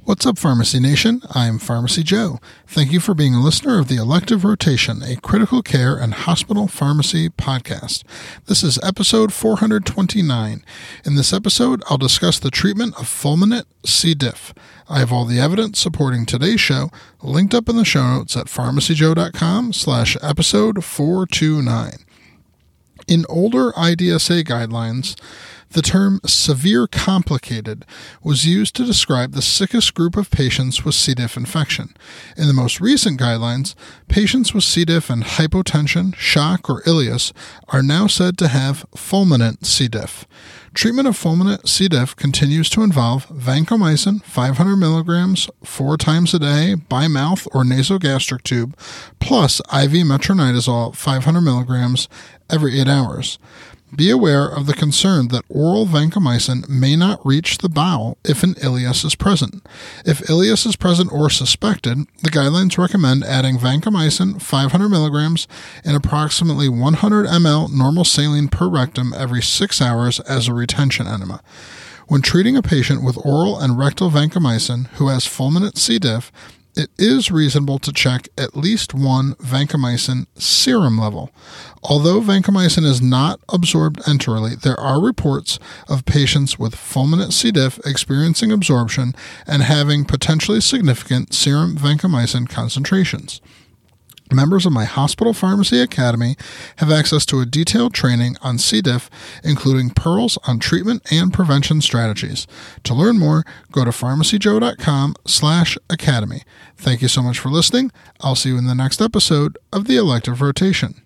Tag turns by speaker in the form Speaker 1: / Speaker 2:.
Speaker 1: What's up, Pharmacy Nation? I'm Pharmacy Joe. Thank you for being a listener of the Elective Rotation, a critical care and hospital pharmacy podcast. This is episode 429. In this episode, I'll discuss the treatment of fulminant C. diff. I have all the evidence supporting today's show linked up in the show notes at pharmacyjoe.com/episode 429. In older IDSA guidelines, the term severe complicated was used to describe the sickest group of patients with C. diff infection. In the most recent guidelines, patients with C. diff and hypotension, shock, or ileus are now said to have fulminant C. diff. Treatment of fulminant C. diff continues to involve vancomycin 500 milligrams 4 times a day by mouth or nasogastric tube, plus IV metronidazole 500 milligrams every 8 hours. Be aware of the concern that oral vancomycin may not reach the bowel if an ileus is present. If ileus is present or suspected, the guidelines recommend adding vancomycin 500 milligrams in approximately 100 ml normal saline per rectum every 6 hours as a retention enema. When treating a patient with oral and rectal vancomycin who has fulminant C. diff, it is reasonable to check at least one vancomycin serum level. Although vancomycin is not absorbed enterally, there are reports of patients with fulminant C. diff experiencing absorption and having potentially significant serum vancomycin concentrations. Members of my Hospital Pharmacy Academy have access to a detailed training on C. diff, including pearls on treatment and prevention strategies. To learn more, go to pharmacyjoe.com/academy. Thank you so much for listening. I'll see you in the next episode of the Elective Rotation.